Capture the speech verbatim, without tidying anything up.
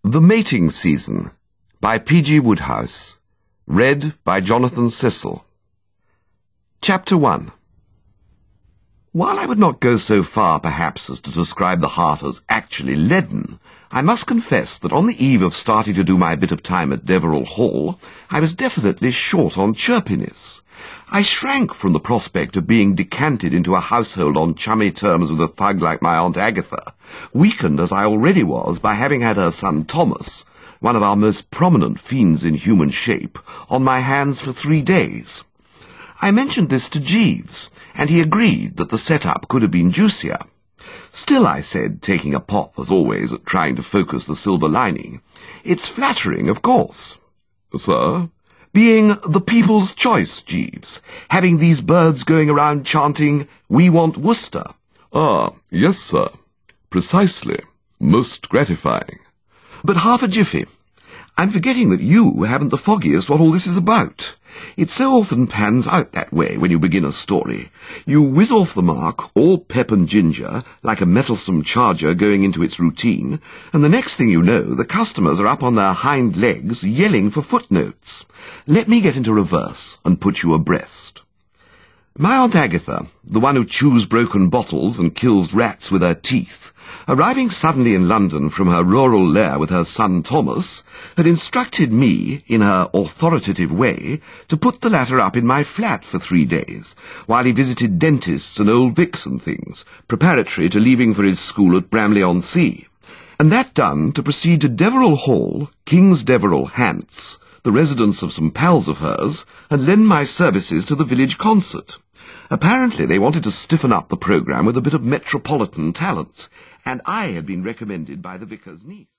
The Mating Season by P G Wodehouse. Read by Jonathan Cecil. Chapter one. While I would not go so far, perhaps, as to describe the heart as actually leaden, I must confess that on the eve of starting to do my bit of time at Deverell Hall, I was definitely short on chirpiness. I shrank from the prospect of being decanted into a household on chummy terms with a thug like my Aunt Agatha, weakened as I already was by having had her son Thomas, one of our most prominent fiends in human shape, on my hands for three days. I mentioned this to Jeeves, and he agreed that the set-up could have been juicier. Still, I said, taking a pop, as always, at trying to focus the silver lining, it's flattering, of course. Sir? Being the people's choice, Jeeves, having these birds going around chanting, "We want Worcester." Ah, yes, sir. Precisely. Most gratifying. But half a jiffy. I'm forgetting that you haven't the foggiest what all this is about. It so often pans out that way when you begin a story. You whiz off the mark, all pep and ginger, like a mettlesome charger going into its routine, and the next thing you know, the customers are up on their hind legs yelling for footnotes. Let me get into reverse and put you abreast. My Aunt Agatha, the one who chews broken bottles and kills rats with her teeth, arriving suddenly in London from her rural lair with her son Thomas, had instructed me, in her authoritative way, to put the latter up in my flat for three days, while he visited dentists and old Vicks and things, preparatory to leaving for his school at Bramley-on-Sea. And that done, to proceed to Deverell Hall, King's Deverell, Hants, the residence of some pals of hers, and lend my services to the village concert. Apparently they wanted to stiffen up the programme with a bit of metropolitan talent, and I had been recommended by the vicar's niece.